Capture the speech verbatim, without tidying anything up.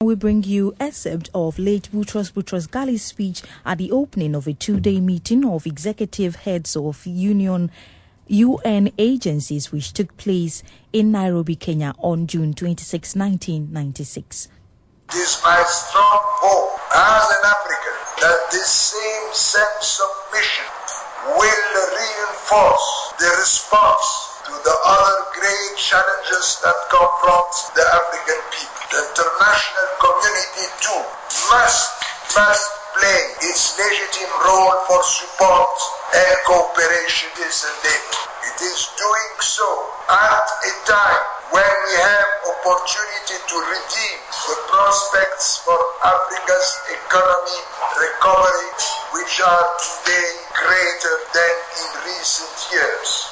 We bring you excerpt of late Boutros Boutros Ghali's speech at the opening of a two-day meeting of executive heads of Union U N agencies which took place in Nairobi, Kenya on June twenty-sixth, nineteen ninety-six. It is my strong hope as an African that this same sense of mission will reinforce the response to the other great challenges that confront the African people. The international community too must, must play its legitimate role for support and cooperation in this endeavor. It is doing so at a time when we have opportunity to redeem the prospects for Africa's economy recovery, which are today greater than in recent years.